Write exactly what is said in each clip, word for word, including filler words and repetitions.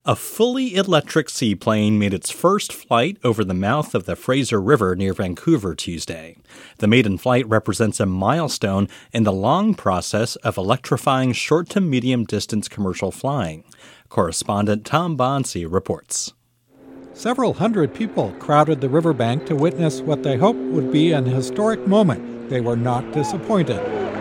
A fully electric seaplane made its first flight over the mouth of the Fraser River near Vancouver Tuesday. The maiden flight represents a milestone in the long process of electrifying short to medium distance commercial flying. Correspondent Tom Bonsi reports. Several hundred people crowded the riverbank to witness what they hoped would be an historic moment. They were not disappointed.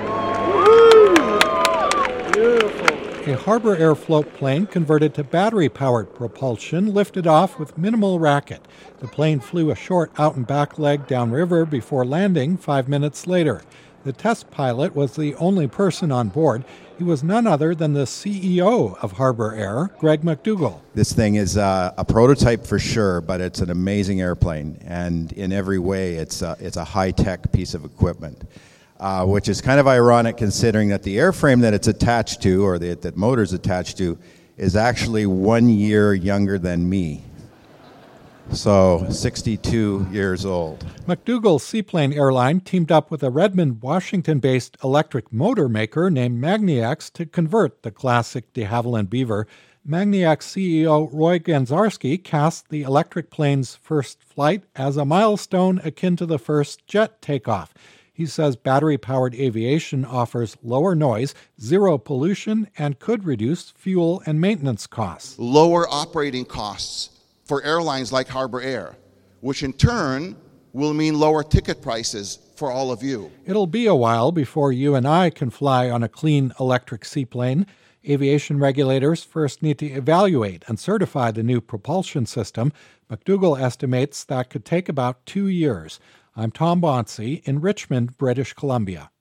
Beautiful. A Harbour Air float plane converted to battery-powered propulsion lifted off with minimal racket. The plane flew a short out-and-back leg downriver before landing five minutes later. The test pilot was the only person on board. He was none other than the C E O of Harbour Air, Greg McDougall. This thing is uh, a prototype for sure, but it's an amazing airplane, and in every way it's a, it's a high-tech piece of equipment. Uh, which is kind of ironic considering that the airframe that it's attached to, or the, that motor's attached to, is actually one year younger than me. So, sixty-two years old. McDougall's Seaplane Airline teamed up with a Redmond, Washington-based electric motor maker named Magniax to convert the classic de Havilland Beaver. Magniax C E O Roy Ganzarski cast the electric plane's first flight as a milestone akin to the first jet takeoff. He says battery-powered aviation offers lower noise, zero pollution, and could reduce fuel and maintenance costs. Lower operating costs for airlines like Harbour Air, which in turn will mean lower ticket prices for all of you. It'll be a while before you and I can fly on a clean electric seaplane. Aviation regulators first need to evaluate and certify the new propulsion system. McDougall estimates that could take about two years. I'm Tom Bonsi in Richmond, British Columbia.